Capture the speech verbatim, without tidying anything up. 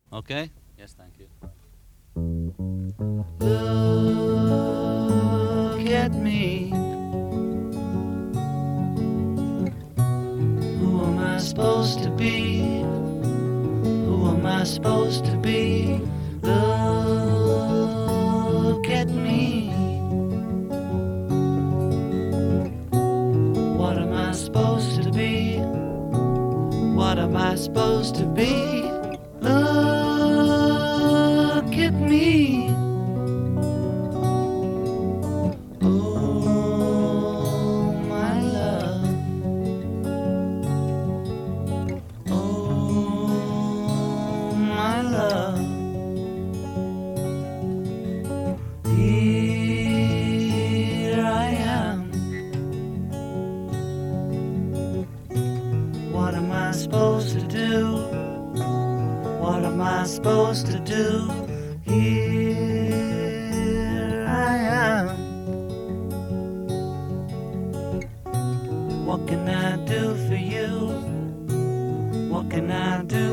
Okay? Yes, thank you. Look at me. Who am I supposed to be? Who am I supposed to be? Look at me. What am I supposed to be? What am I supposed to be? Look at me. Oh, my love. Oh, my love. Here I am. What am I supposed to do? What am I supposed to do? Here I am. What can I do for you? What can I do